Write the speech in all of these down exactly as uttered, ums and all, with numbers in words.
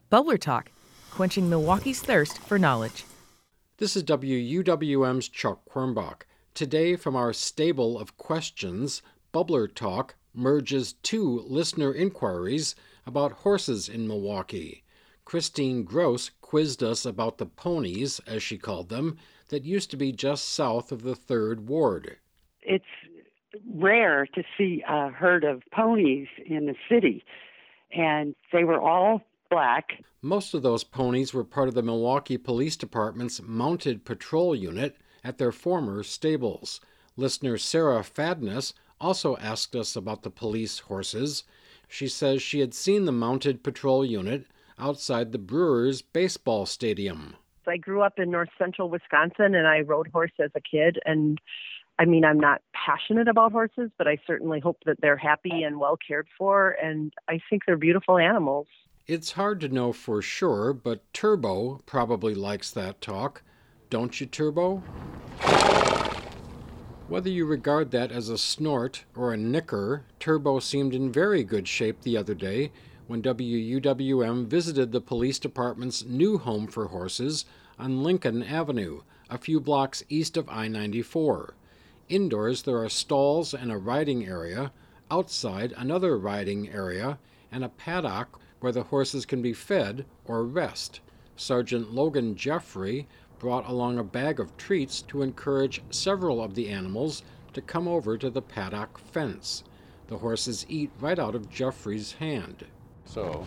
Bubbler Talk, quenching Milwaukee's thirst for knowledge. This is W U W M's Chuck Quirmbach. Today, from our stable of questions, Bubbler Talk merges two listener inquiries about horses in Milwaukee. Christine Gross quizzed us about the ponies, as she called them, that used to be just south of the third Ward. It's rare to see a herd of ponies in the city, and they were all black. Most of those ponies were part of the Milwaukee Police Department's Mounted Patrol Unit at their former stables. Listener Sarah Fadness also asked us about the police horses. She says she had seen the Mounted Patrol Unit outside the Brewers baseball stadium. I grew up in north central Wisconsin, and I rode horse as a kid, and I mean, I'm not passionate about horses, but I certainly hope that they're happy and well cared for, and I think they're beautiful animals. It's hard to know for sure, but Turbo probably likes that talk. Don't you, Turbo? Whether you regard that as a snort or a nicker, Turbo seemed in very good shape the other day when W U W M visited the police department's new home for horses on Lincoln Avenue, a few blocks east of I ninety-four. Indoors, there are stalls and a riding area, outside another riding area, and a paddock where the horses can be fed or rest. Sergeant Logan Jeffrey brought along a bag of treats to encourage several of the animals to come over to the paddock fence. The horses eat right out of Jeffrey's hand. So,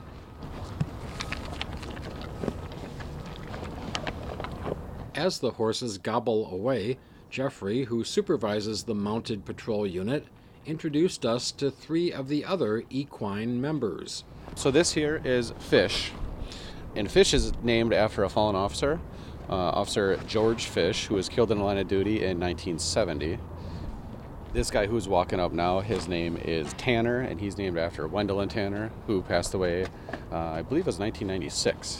as the horses gobble away, Jeffrey, who supervises the Mounted Patrol Unit, introduced us to three of the other equine members. So this here is Fish, and Fish is named after a fallen officer, uh, Officer George Fish, who was killed in the line of duty in nineteen seventy. This guy who's walking up now, his name is Tanner, and he's named after Wendell Tanner, who passed away, uh, I believe it was nineteen ninety-six.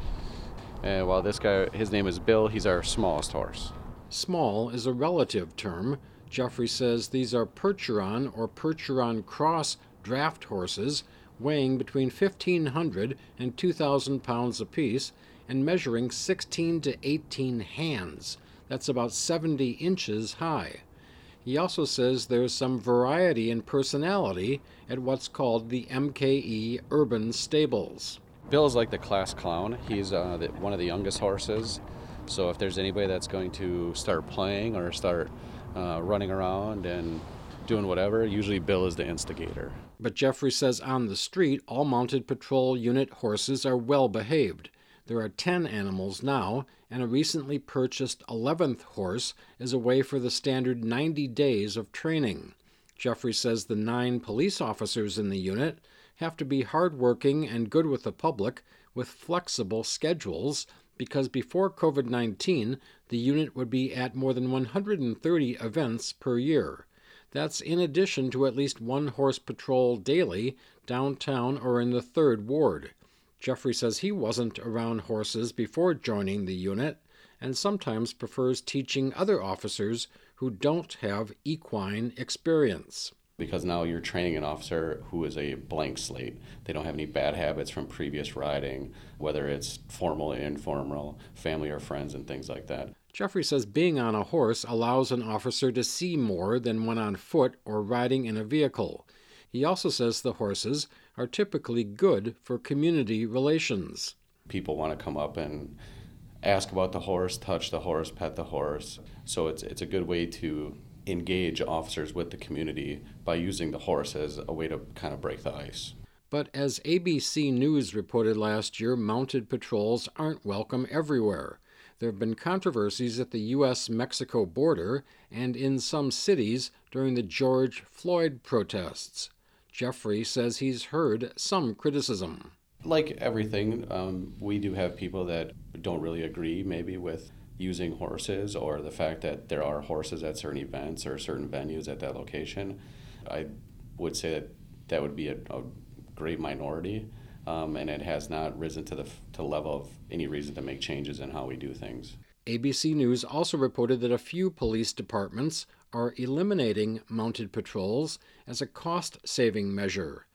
And while this guy, his name is Bill, he's our smallest horse. Small is a relative term. Jeffrey says these are Percheron or Percheron Cross draft horses, weighing between fifteen hundred and two thousand pounds apiece and measuring sixteen to eighteen hands. That's about seventy inches high. He also says there's some variety in personality at what's called the M K E Urban Stables. Bill is like the class clown. He's uh, the, one of the youngest horses. So if there's anybody that's going to start playing or start uh, running around and doing whatever, usually Bill is the instigator. But Jeffrey says on the street, all Mounted Patrol Unit horses are well behaved. There are ten animals now, and a recently purchased eleventh horse is away for the standard ninety days of training. Jeffrey says the nine police officers in the unit have to be hardworking and good with the public with flexible schedules, because before covid nineteen, the unit would be at more than one hundred thirty events per year. That's in addition to at least one horse patrol daily downtown or in the third Ward. Jeffrey says he wasn't around horses before joining the unit and sometimes prefers teaching other officers who don't have equine experience. Because now you're training an officer who is a blank slate. They don't have any bad habits from previous riding, whether it's formal, informal, family or friends and things like that. Jeffrey says being on a horse allows an officer to see more than when on foot or riding in a vehicle. He also says the horses are typically good for community relations. People want to come up and ask about the horse, touch the horse, pet the horse. So it's it's a good way to engage officers with the community by using the horse as a way to kind of break the ice. But as A B C News reported last year, mounted patrols aren't welcome everywhere. There have been controversies at the U S Mexico border and in some cities during the George Floyd protests. Jeffrey says he's heard some criticism. Like everything, um, we do have people that don't really agree maybe with using horses or the fact that there are horses at certain events or certain venues at that location. I would say that that would be a, a great minority, um, and it has not risen to the to the level of any reason to make changes in how we do things. A B C News also reported that a few police departments are eliminating mounted patrols as a cost-saving measure.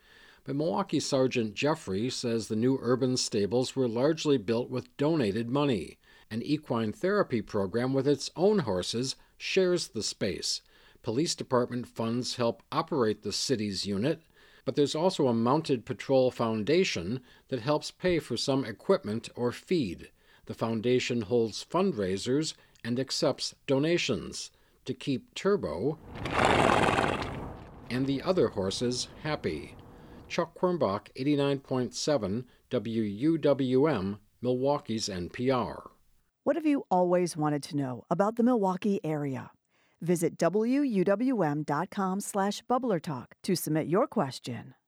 But Milwaukee Sergeant Jeffrey says the new urban stables were largely built with donated money. An equine therapy program with its own horses shares the space. Police department funds help operate the city's unit, but there's also a mounted patrol foundation that helps pay for some equipment or feed. The foundation holds fundraisers and accepts donations to keep Turbo and the other horses happy. Chuck Quirmbach, eighty-nine point seven W U W M, Milwaukee's N P R. What have you always wanted to know about the Milwaukee area? Visit W U W M dot com slash bubbler talk to submit your question.